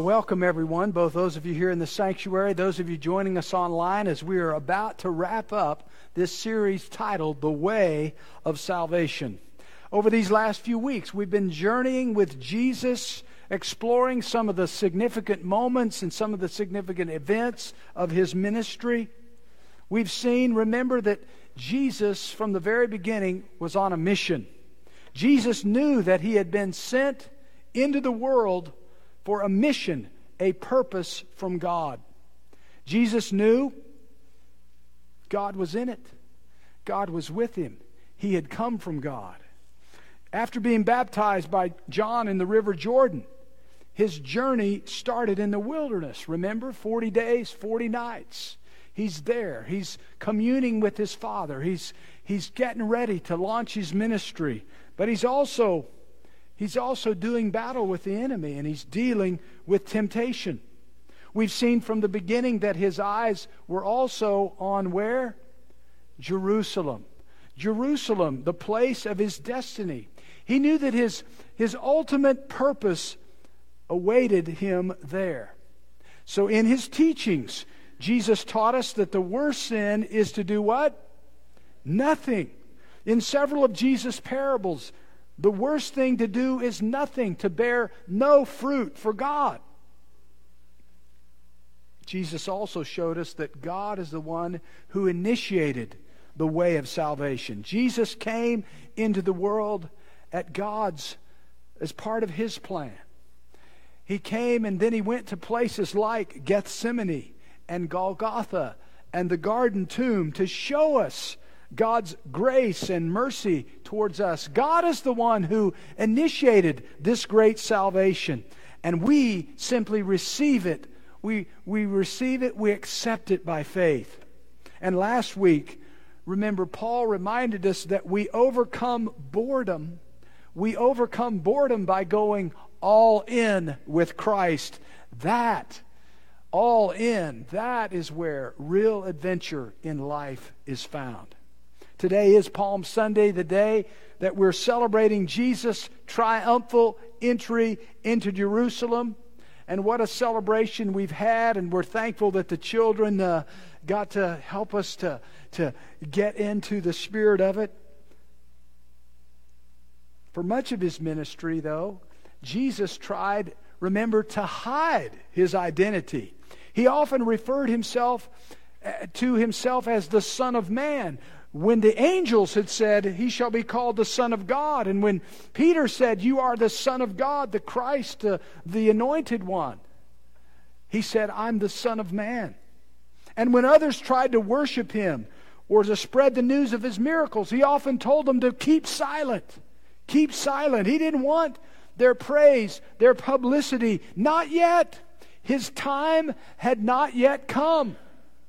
welcome everyone, both those of you here in the sanctuary, those of you joining us online, as we are about to wrap up this series titled The Way of Salvation. Over these last few weeks, we've been journeying with Jesus, exploring some of the significant moments and some of the significant events of His ministry. We've seen, remember, that Jesus, from the very beginning, was on a mission. Jesus knew that He had been sent into the world for a mission, a purpose from God. Jesus knew God was in it. God was with Him. He had come from God. After being baptized by John in the River Jordan, His journey started in the wilderness. Remember, 40 days, 40 nights. He's there. He's communing with His Father. He's getting ready to launch His ministry. But He's also doing battle with the enemy, and He's dealing with temptation. We've seen from the beginning that His eyes were also on where? Jerusalem. Jerusalem, the place of His destiny. He knew that His ultimate purpose awaited Him there. So in His teachings, Jesus taught us that the worst sin is to do what? Nothing. In several of Jesus' parables, the worst thing to do is nothing, to bear no fruit for God. Jesus also showed us that God is the one who initiated the way of salvation. Jesus came into the world as part of His plan. He came and then He went to places like Gethsemane and Golgotha and the garden tomb to show us God's grace and mercy towards us. God is the one who initiated this great salvation, and we simply receive it. We receive it, we accept it by faith. And last week, remember, Paul reminded us that we overcome boredom. We overcome boredom by going all in with Christ. That, all in, that is where real adventure in life is found. Today is Palm Sunday, the day that we're celebrating Jesus' triumphal entry into Jerusalem. And what a celebration we've had, and we're thankful that the children got to help us to get into the spirit of it. For much of His ministry, though, Jesus tried, remember, to hide His identity. He often referred to Himself as the Son of Man. When the angels had said, He shall be called the Son of God. And when Peter said, You are the Son of God, the Christ, the Anointed One, He said, I'm the Son of Man. And when others tried to worship Him or to spread the news of His miracles, He often told them to keep silent. Keep silent. He didn't want their praise, their publicity. Not yet. His time had not yet come.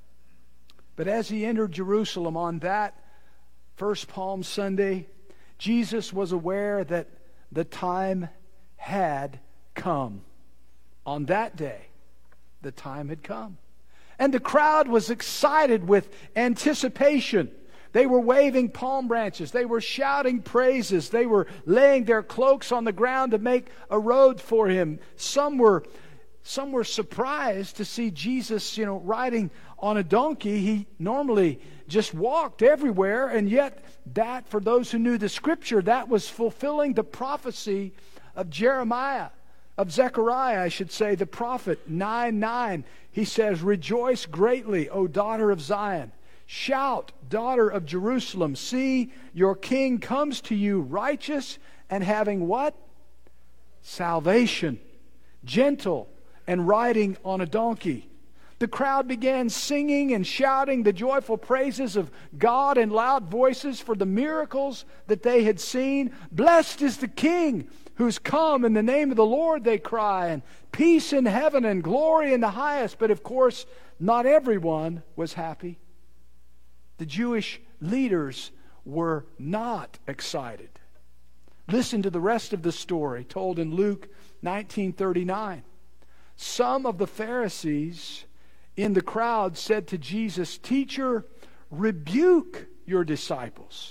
But as He entered Jerusalem on that first Palm Sunday, Jesus was aware that the time had come. On that day, the time had come. And the crowd was excited with anticipation. They were waving palm branches. They were shouting praises. They were laying their cloaks on the ground to make a road for Him. Some were surprised to see Jesus, riding on a donkey. He normally just walked everywhere, and yet that, for those who knew the Scripture, that was fulfilling the prophecy of Zechariah, I should say, the prophet, 9:9. He says, Rejoice greatly, O daughter of Zion. Shout, daughter of Jerusalem. See, your king comes to you righteous and having what? Salvation, gentle, and riding on a donkey. The crowd began singing and shouting the joyful praises of God in loud voices for the miracles that they had seen. Blessed is the King who's come in the name of the Lord, they cry, and peace in heaven and glory in the highest. But of course, not everyone was happy. The Jewish leaders were not excited. Listen to the rest of the story told in Luke 19:39. Some of the Pharisees in the crowd said to Jesus, Teacher, rebuke your disciples.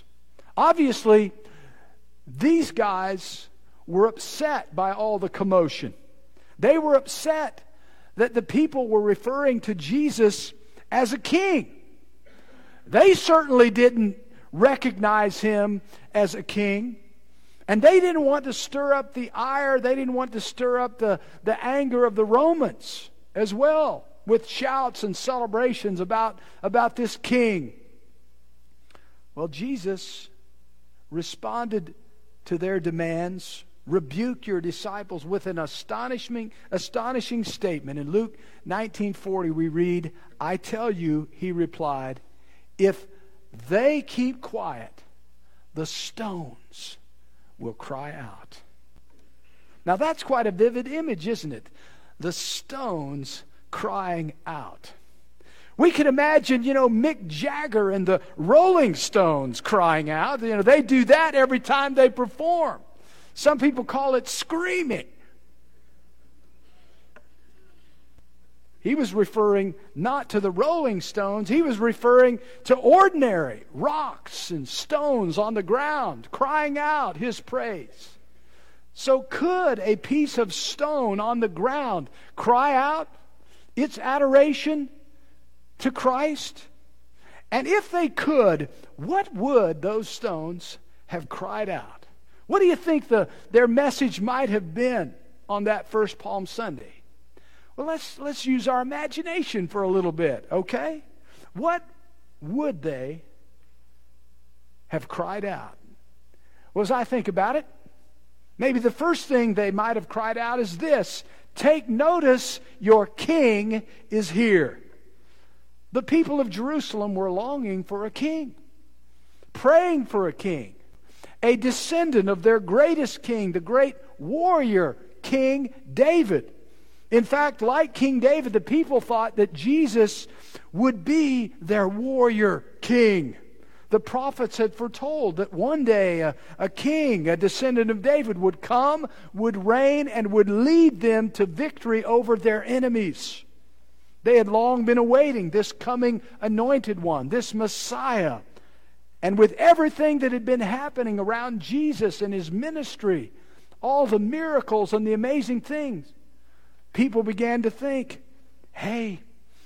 Obviously, these guys were upset by all the commotion. They were upset that the people were referring to Jesus as a king. They certainly didn't recognize him as a king. And they didn't want to stir up the ire. They didn't want to stir up the anger of the Romans as well, with shouts and celebrations about this king. Well, Jesus responded to their demands, rebuked your disciples with an astonishing statement. In Luke 19:40 we read, "I tell you," he replied, "if they keep quiet, the stones will cry out." Now that's quite a vivid image, isn't it? The stones crying out. We can imagine, Mick Jagger and the Rolling Stones crying out. They do that every time they perform. Some people call it screaming. He was referring not to the Rolling Stones. He was referring to ordinary rocks and stones on the ground, crying out his praise. So could a piece of stone on the ground cry out its adoration to Christ? And if they could, what would those stones have cried out? What do you think their message might have been on that first Palm Sunday? Well, let's use our imagination for a little bit, okay? What would they have cried out? Well, as I think about it, maybe the first thing they might have cried out is this: "Take notice, your king is here." The people of Jerusalem were longing for a king, praying for a king, a descendant of their greatest king, the great warrior, King David. In fact, like King David, the people thought that Jesus would be their warrior king. The prophets had foretold that one day a king, a descendant of David, would come, would reign, and would lead them to victory over their enemies. They had long been awaiting this coming anointed one, this Messiah. And with everything that had been happening around Jesus and his ministry, all the miracles and the amazing things, people began to think, hey,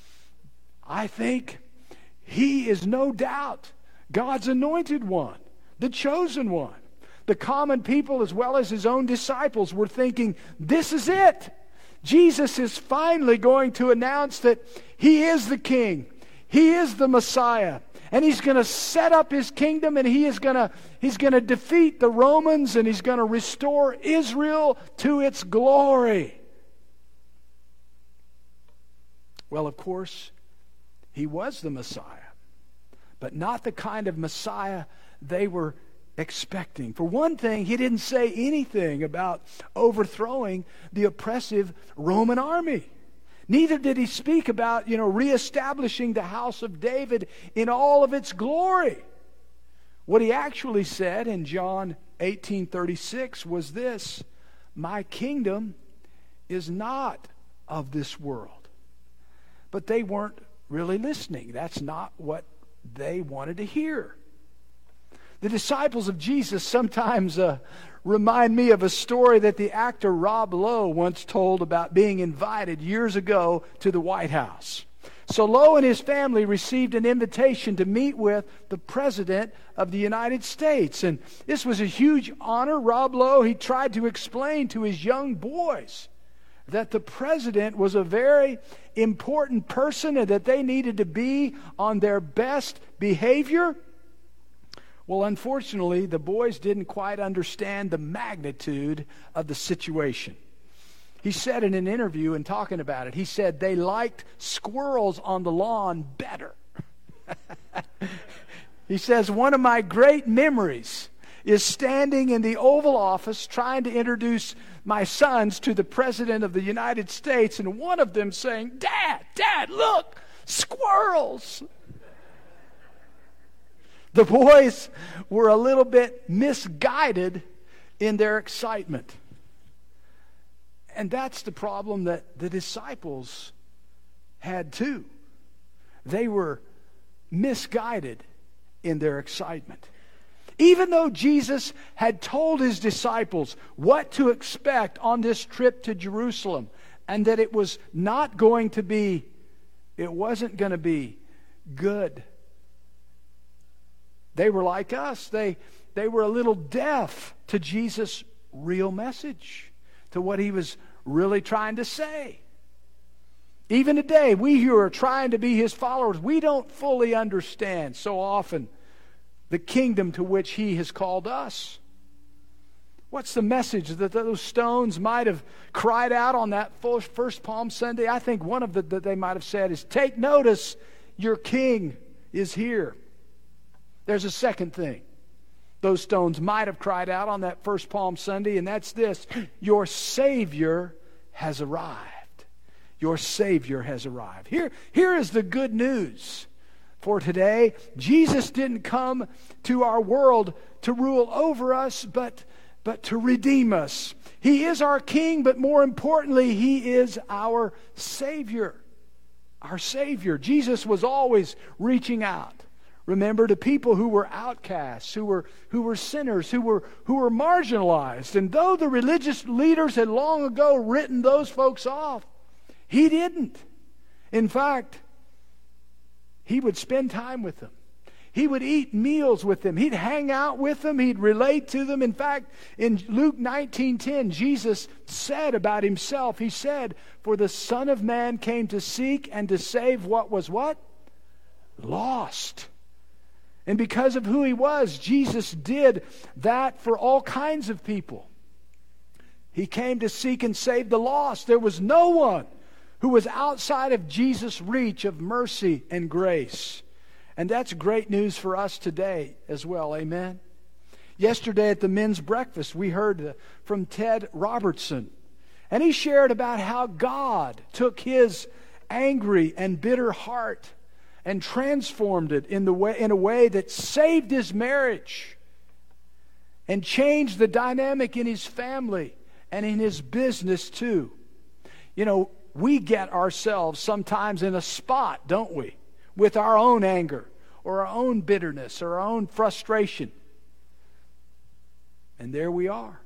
I think he is no doubt God's anointed one, the chosen one. The common people, as well as his own disciples, were thinking, this is it. Jesus is finally going to announce that he is the king. He is the Messiah. And he's going to set up his kingdom, and he's going to defeat the Romans, and he's going to restore Israel to its glory. Well, of course, he was the Messiah, but not the kind of Messiah they were expecting. For one thing, he didn't say anything about overthrowing the oppressive Roman army. Neither did he speak about, reestablishing the house of David in all of its glory. What he actually said in John 18:36 was this: my kingdom is not of this world. But they weren't really listening. That's not what they wanted to hear. The disciples of Jesus sometimes remind me of a story that the actor Rob Lowe once told about being invited years ago to the White House. So Lowe and his family received an invitation to meet with the President of the United States. And this was a huge honor. Rob Lowe, he tried to explain to his young boys that the President was a very important person and that they needed to be on their best behavior. Well, unfortunately, the boys didn't quite understand the magnitude of the situation. He said in an interview and talking about it, he said they liked squirrels on the lawn better. He says, one of my great memories is standing in the Oval Office trying to introduce my sons to the President of the United States, and one of them saying, Dad, look, squirrels. The boys were a little bit misguided in their excitement. And that's the problem that the disciples had too. They were misguided in their excitement. Even though Jesus had told his disciples what to expect on this trip to Jerusalem, and that it was not going to be, it wasn't going to be good. They were like us. They were a little deaf to Jesus' real message, to what he was really trying to say. Even today, we who are trying to be his followers, we don't fully understand so often the kingdom to which he has called us. What's the message that those stones might have cried out on that first Palm Sunday? I think one of that they might have said is, take notice, your king is here. There's a second thing those stones might have cried out on that first Palm Sunday, and that's this: your Savior has arrived. Your Savior has arrived. Here is the good news for today. Jesus didn't come to our world to rule over us, but to redeem us. He is our King, but more importantly, He is our Savior. Our Savior. Jesus was always reaching out. Remember, to people who were outcasts, who were sinners, who were marginalized. And though the religious leaders had long ago written those folks off, He didn't. In fact, He would spend time with them. He would eat meals with them. He'd hang out with them. He'd relate to them. In fact, in Luke 19:10, Jesus said about Himself, He said, "For the Son of Man came to seek and to save what was" what? Lost. And because of who He was, Jesus did that for all kinds of people. He came to seek and save the lost. There was no one who was outside of Jesus' reach of mercy and grace. And that's great news for us today as well. Amen. Yesterday at the men's breakfast, we heard from Ted Robertson. And he shared about how God took his angry and bitter heart and transformed it in a way that saved his marriage and changed the dynamic in his family and in his business too. You know, we get ourselves sometimes in a spot, don't we? With our own anger or our own bitterness or our own frustration. And there we are.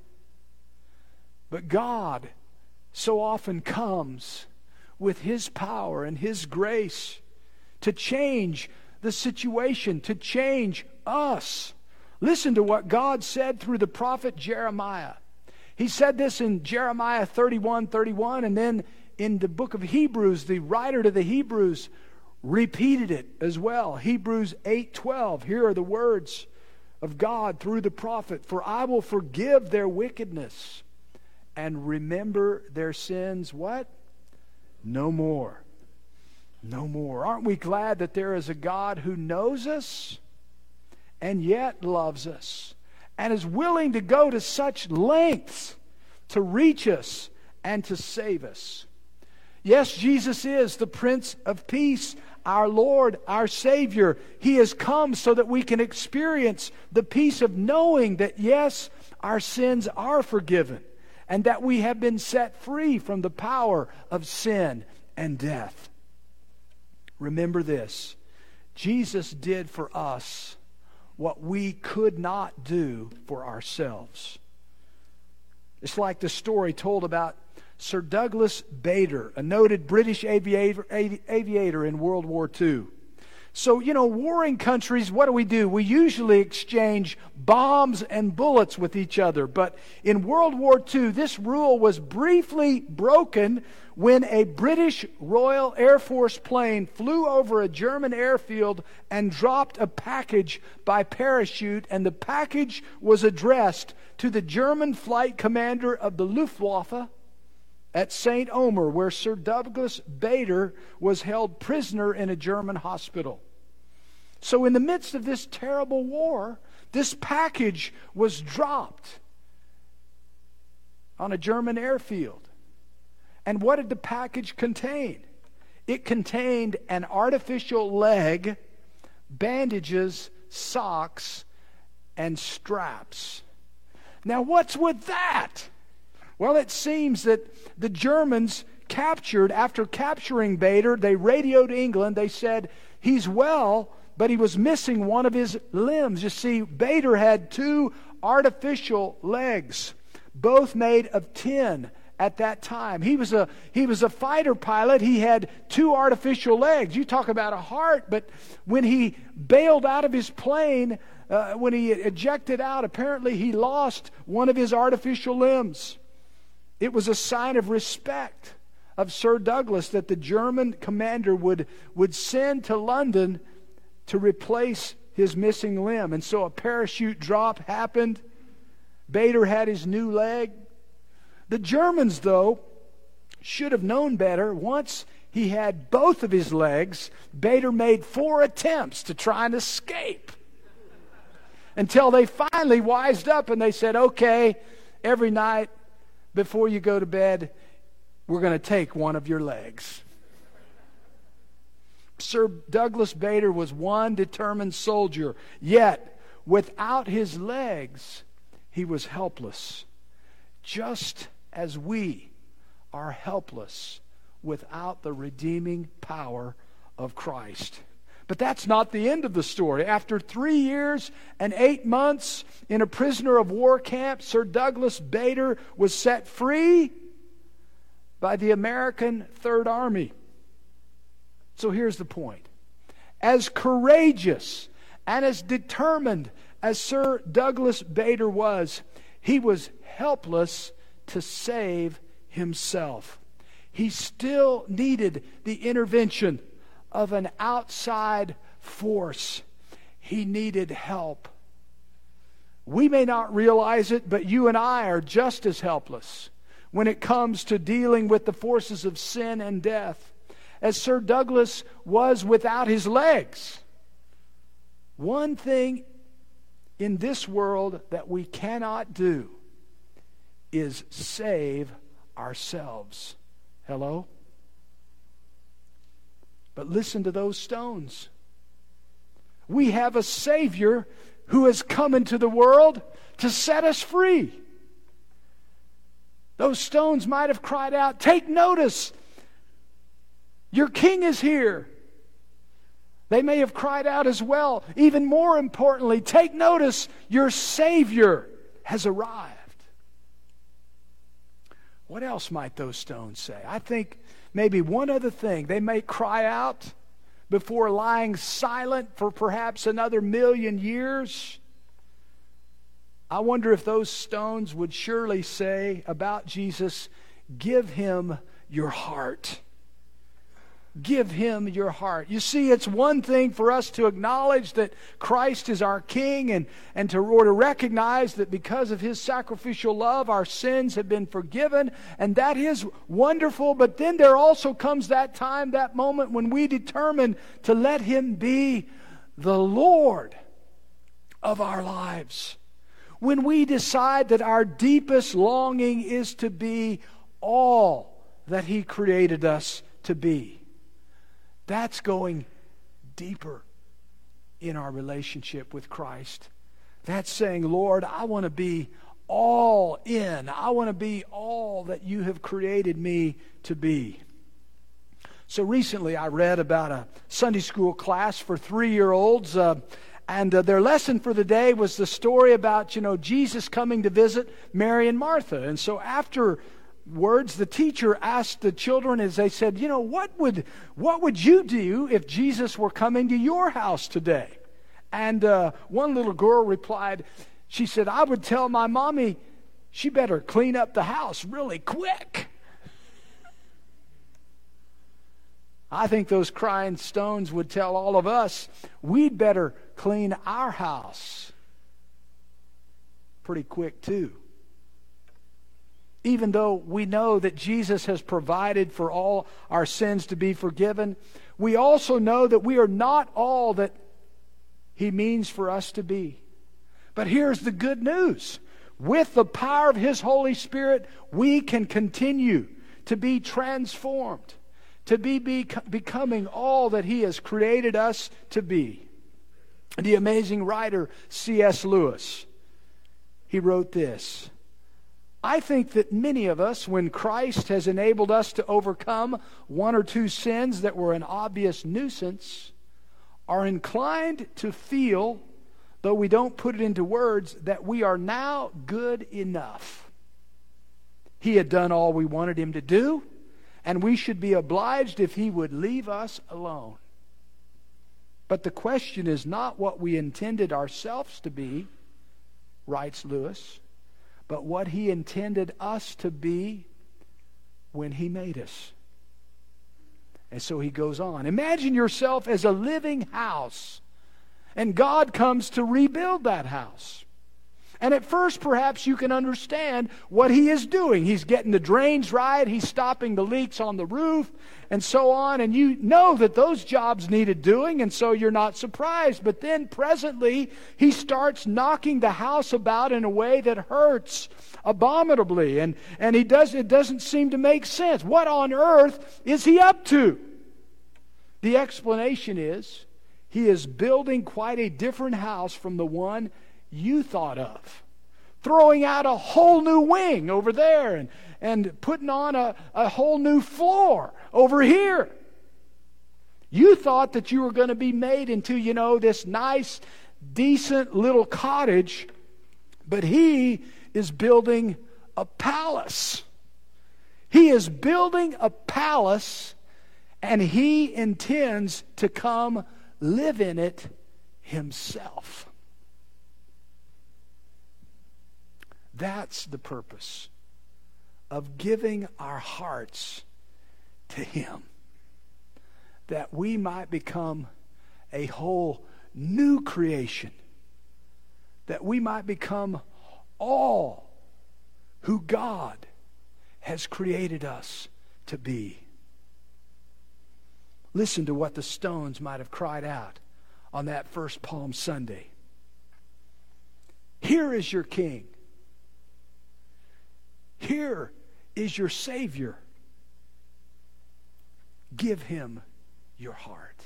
But God so often comes with His power and His grace to change the situation, to change us. Listen to what God said through the prophet Jeremiah. He said this in Jeremiah 31:31, and then in the book of Hebrews, the writer to the Hebrews repeated it as well. Hebrews 8:12. Here are the words of God through the prophet. "For I will forgive their wickedness and remember their sins" what? "No more." No more. Aren't we glad that there is a God who knows us and yet loves us and is willing to go to such lengths to reach us and to save us? Yes, Jesus is the Prince of Peace, our Lord, our Savior. He has come so that we can experience the peace of knowing that, yes, our sins are forgiven and that we have been set free from the power of sin and death. Remember this: Jesus did for us what we could not do for ourselves. It's like the story told about Sir Douglas Bader, a noted British aviator in World War II. So, warring countries, what do? We usually exchange bombs and bullets with each other. But in World War II, this rule was briefly broken when a British Royal Air Force plane flew over a German airfield and dropped a package by parachute, and the package was addressed to the German flight commander of the Luftwaffe at St. Omer, where Sir Douglas Bader was held prisoner in a German hospital. So in the midst of this terrible war, this package was dropped on a German airfield. And what did the package contain? It contained an artificial leg, bandages, socks, and straps. Now what's with that? Well, it seems that the Germans after capturing Bader, they radioed England. They said, "He's well, but he was missing one of his limbs." You see, Bader had 2 artificial legs, both made of tin at that time. He was a fighter pilot. He had 2 artificial legs. You talk about a heart, but when he bailed out of his plane, when he ejected out, apparently he lost one of his artificial limbs. It was a sign of respect of Sir Douglas that the German commander would send to London to replace his missing limb. And so a parachute drop happened. Bader had his new leg. The Germans, though, should have known better. Once he had both of his legs, Bader made 4 attempts to try and escape, until they finally wised up and they said, okay, every night before you go to bed, we're going to take one of your legs. Sir Douglas Bader was one determined soldier, yet without his legs, he was helpless, just as we are helpless without the redeeming power of Christ. But that's not the end of the story. After 3 years and 8 months in a prisoner of war camp, Sir Douglas Bader was set free by the American Third Army. So here's the point. As courageous and as determined as Sir Douglas Bader was, he was helpless to save himself. He still needed the intervention of an outside force. He needed help. We may not realize it, but you and I are just as helpless when it comes to dealing with the forces of sin and death as Sir Douglas was without his legs. One thing in this world that we cannot do is save ourselves. Hello? But listen to those stones. We have a Savior who has come into the world to set us free. Those stones might have cried out, "Take notice! Your King is here." They may have cried out as well, even more importantly, "Take notice! Your Savior has arrived." What else might those stones say? I think maybe one other thing. They may cry out before lying silent for perhaps another 1,000,000 years. I wonder if those stones would surely say about Jesus, "Give him your heart." Give him your heart. You see, it's one thing for us to acknowledge that Christ is our King and to recognize that because of his sacrificial love, our sins have been forgiven. And that is wonderful. But then there also comes that time, that moment when we determine to let him be the Lord of our lives. When we decide that our deepest longing is to be all that he created us to be. That's going deeper in our relationship with Christ. That's saying, "Lord, I want to be all in. I want to be all that you have created me to be." So recently I read about a Sunday school class for 3-year-olds, and their lesson for the day was the story about, Jesus coming to visit Mary and Martha. And so afterwards, the teacher asked the children, as they said, what would you do if Jesus were coming to your house today? And one little girl replied, she said, "I would tell my mommy she better clean up the house really quick." I think those crying stones would tell all of us we'd better clean our house pretty quick too. Even though we know that Jesus has provided for all our sins to be forgiven, we also know that we are not all that he means for us to be. But here's the good news. With the power of his Holy Spirit, we can continue to be transformed, to be becoming all that he has created us to be. The amazing writer C.S. Lewis, he wrote this: "I think that many of us, when Christ has enabled us to overcome 1 or 2 sins that were an obvious nuisance, are inclined to feel, though we don't put it into words, that we are now good enough. He had done all we wanted Him to do, and we should be obliged if He would leave us alone. But the question is not what we intended ourselves to be, writes Lewis, but what He intended us to be when He made us. And so he goes on. Imagine yourself as a living house, and God comes to rebuild that house. And at first, perhaps you can understand what He is doing. He's getting the drains right. He's stopping the leaks on the roof and so on. And you know that those jobs needed doing, and so you're not surprised. But then presently, He starts knocking the house about in a way that hurts abominably. And it doesn't seem to make sense. What on earth is He up to? The explanation is He is building quite a different house from the one you thought of. Throwing out a whole new wing over there and putting on a whole new floor over here. You thought that you were going to be made into, this nice, decent little cottage, but He is building a palace. He is building a palace, and He intends to come live in it Himself. That's the purpose of giving our hearts to Him, that we might become a whole new creation, that we might become all who God has created us to be. Listen to what the Stones might have cried out on that first Palm Sunday. Here is your King. Here is your Savior. Give Him your heart.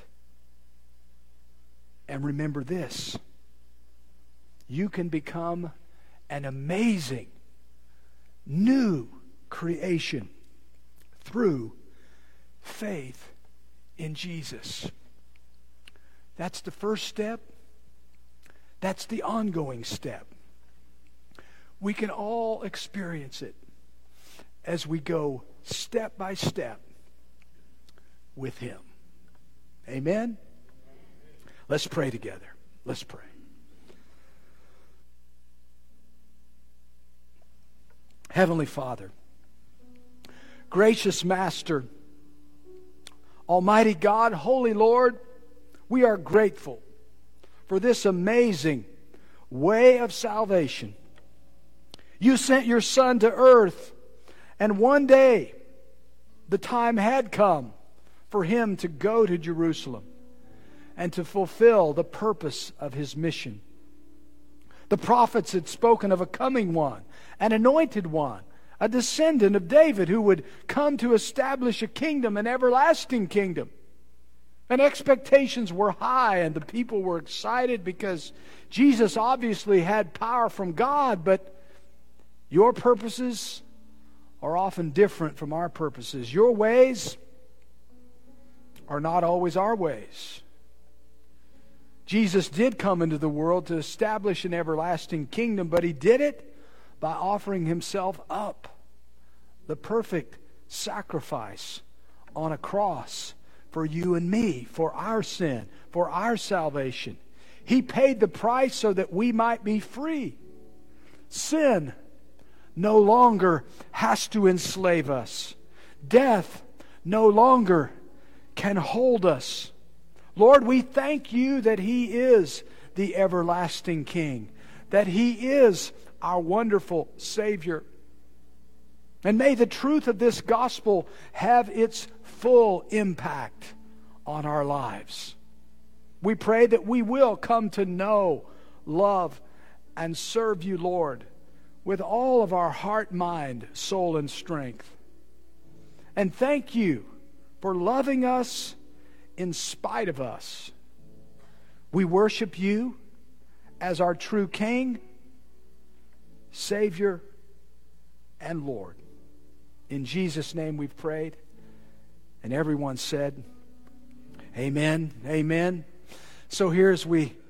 And remember this: you can become an amazing new creation through faith in Jesus. That's the first step. That's the ongoing step. We can all experience it as we go step by step with Him. Amen? Let's pray together. Let's pray. Heavenly Father, gracious Master, Almighty God, Holy Lord, we are grateful for this amazing way of salvation. You sent your Son to earth, and one day the time had come for Him to go to Jerusalem and to fulfill the purpose of His mission. The prophets had spoken of a coming one, an anointed one, a descendant of David who would come to establish a kingdom, an everlasting kingdom. And expectations were high, and the people were excited because Jesus obviously had power from God, but your purposes are often different from our purposes. Your ways are not always our ways. Jesus did come into the world to establish an everlasting kingdom, but He did it by offering Himself up, the perfect sacrifice on a cross for you and me, for our sin, for our salvation. He paid the price so that we might be free. Sin no longer has to enslave us. Death no longer can hold us. Lord, we thank You that He is the everlasting King, that He is our wonderful Savior. And may the truth of this gospel have its full impact on our lives. We pray that we will come to know, love, and serve You, Lord, with all of our heart, mind, soul, and strength. And thank You for loving us in spite of us. We worship You as our true King, Savior, and Lord. In Jesus' name we've prayed. And everyone said, Amen, amen. So here as we